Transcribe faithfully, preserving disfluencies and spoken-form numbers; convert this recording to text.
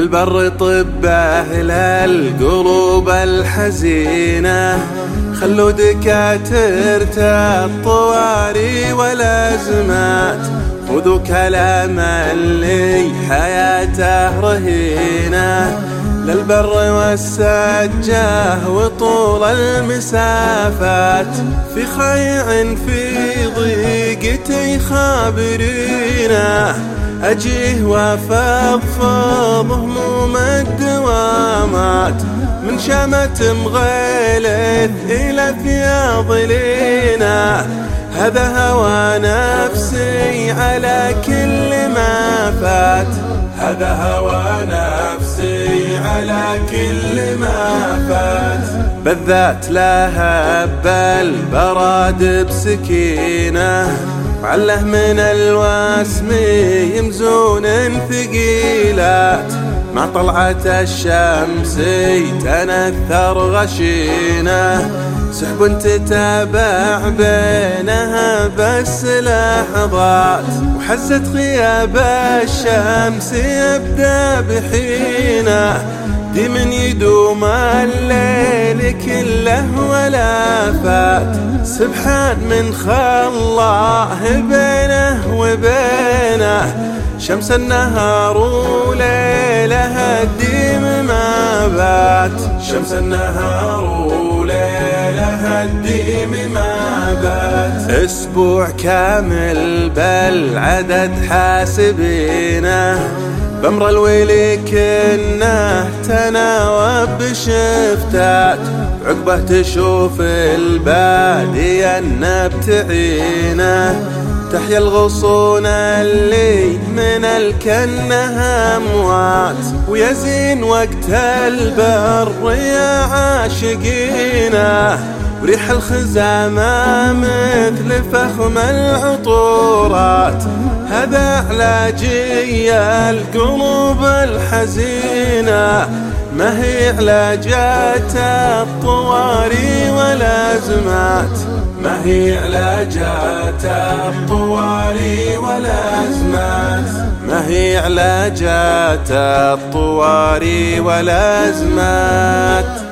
للبر طب أهل القلوب الحزينة، خلوا دكاترة الطواري والأزمات، خذوا كلام اللي حياته رهينة، للبر والسجاه وطول المسافات، في خيع في ضيقتي خابرينه، أجيه وافضفض هموم الدوامات، من شمت مغيلث إلى فياض لينا، هذا هوى نفسي على كل ما فات، هذا هوى نفسي على كل ما فات، بالذات لهب البراد بسكينة، وعله من الوسم يمزون ثقيلات، مع طلعة الشمس تنثر غشينة، سحب تتابع بينها بس لحظات، وحزت غياب الشمس يبدأ بحينه، دي من يدوم الليل كله ولا فات، سبحان من خلاه بينه وبينه، شمس النهار وليله الديم ما بات، شمس النهار وليله الديم ما بات، اسبوع كامل بالعدد حاسبينه، بمر الويل كنه تناوب بشفتات، عقبه تشوف البادية النبتعينه، تحيا الغصون اللي من الكنه اموات، ويزين وقت البر يا عاشقينه، وريح الخزامة مثل فخم العطورات، هذا علاجي القلوب الحزينة، ما هي علاجات الطواري والأزمات، ما هي علاجات الطواري والأزمات، ما هي علاجات الطواري والأزمات.